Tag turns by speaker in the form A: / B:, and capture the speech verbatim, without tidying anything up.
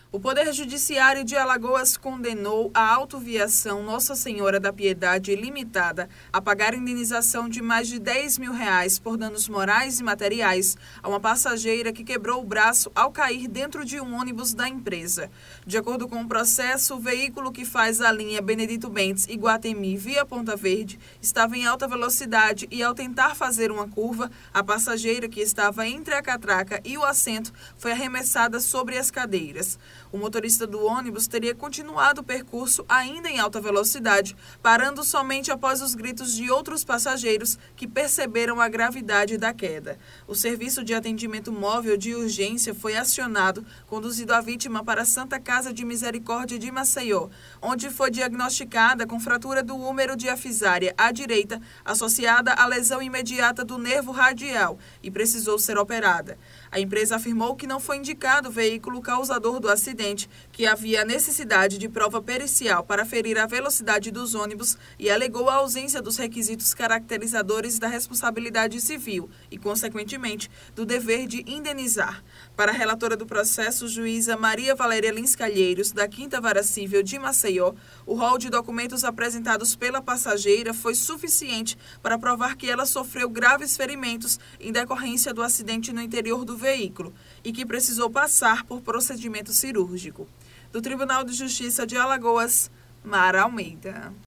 A: O Poder Judiciário de Alagoas condenou a Autoviação Nossa Senhora da Piedade Limitada a pagar indenização de mais de dez mil reais por danos morais e materiais a uma passageira que quebrou o braço ao cair dentro de um ônibus da empresa. De acordo com o processo, o veículo que faz a linha Benedito Bentes e Guatemi via Ponta Verde estava em alta velocidade e, ao tentar fazer uma curva, a passageira que estava entre a catraca e o assento foi arremessada sobre as cadeiras. O motorista do ônibus teria continuado o percurso ainda em alta velocidade, parando somente após os gritos de outros passageiros que perceberam a gravidade da queda. O serviço de atendimento móvel de urgência foi acionado, conduzindo a vítima para a Santa Casa de Misericórdia de Maceió, onde foi diagnosticada com fratura do húmero diafisária à direita, associada à lesão imediata do nervo radial, e precisou ser operada. A empresa afirmou que não foi indicado o veículo causador do acidente, que havia necessidade de prova pericial para aferir a velocidade dos ônibus e alegou a ausência dos requisitos caracterizadores da responsabilidade civil e, consequentemente, do dever de indenizar. Para a relatora do processo, juíza Maria Valéria Lins Calheiros, da quinta Vara Cível de Maceió, o rol de documentos apresentados pela passageira foi suficiente para provar que ela sofreu graves ferimentos em decorrência do acidente no interior do veículo e que precisou passar por procedimento cirúrgico. Do Tribunal de Justiça de Alagoas, Mara Almeida.